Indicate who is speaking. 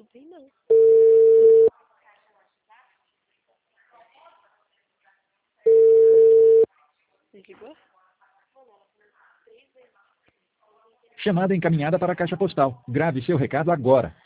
Speaker 1: bem, não. Ligou?
Speaker 2: Chamada encaminhada para a caixa postal. Grave seu recado agora.